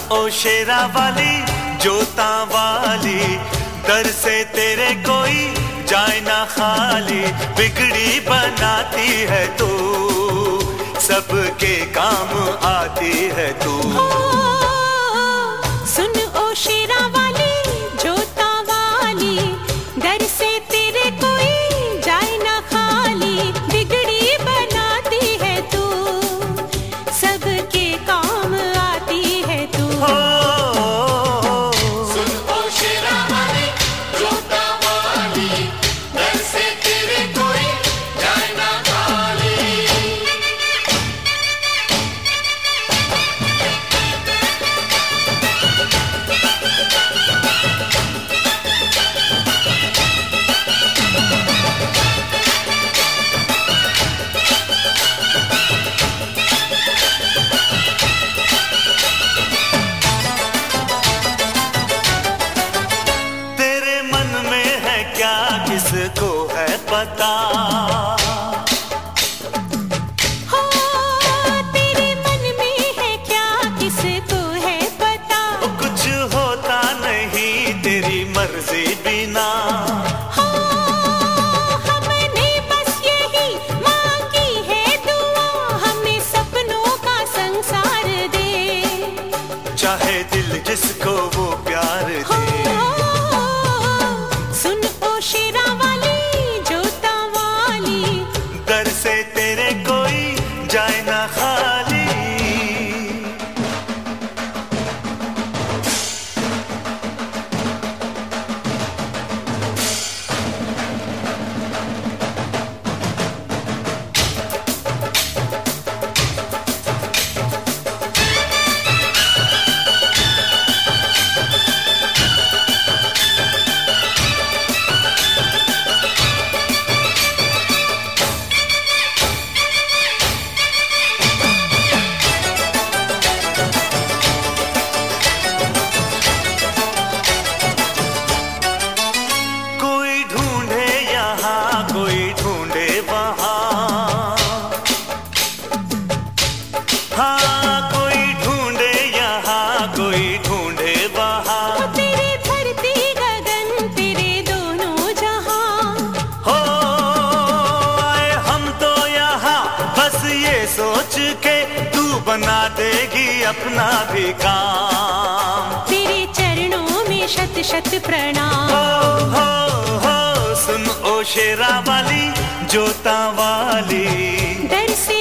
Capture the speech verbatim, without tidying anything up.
ओ शेरा वाली जोता वाली, दर से तेरे कोई जाए ना खाली। बिगड़ी बनाती है तू, सबके काम आती है तू। सुन ओ शेरा वाली जोता वाली, दर से तेरे कोई जाए ना खाली। बिगड़ी बनाती है तू, सबके काम आती है तू। सुन ओ शेरा वाली जोता वाली, दर से तेरे कोई जाए ना खाली। किसको है पता, हो तेरे मन में है क्या, किसको है पता। कुछ होता नहीं तेरी मर्जी बिना। हो हमने बस यही मांगी है दुआ, हमें सपनों का संसार दे। चाहे दिल जिसको वो प्यार दे। शेरा वाली जोता वाली, दर से तेरे कोई जाए ना खाली। हाँ कोई ढूंढे यहाँ, कोई ढूंढे वहाँ। तेरे धरती गगन तेरे दोनों जहां। हो आए हम तो यहाँ बस ये सोच के, तू बना देगी अपना भी काम। तेरे चरणों में शत शत प्रणाम। हो हो हो सुन ओ शेरा वाली जोता वाली, दर से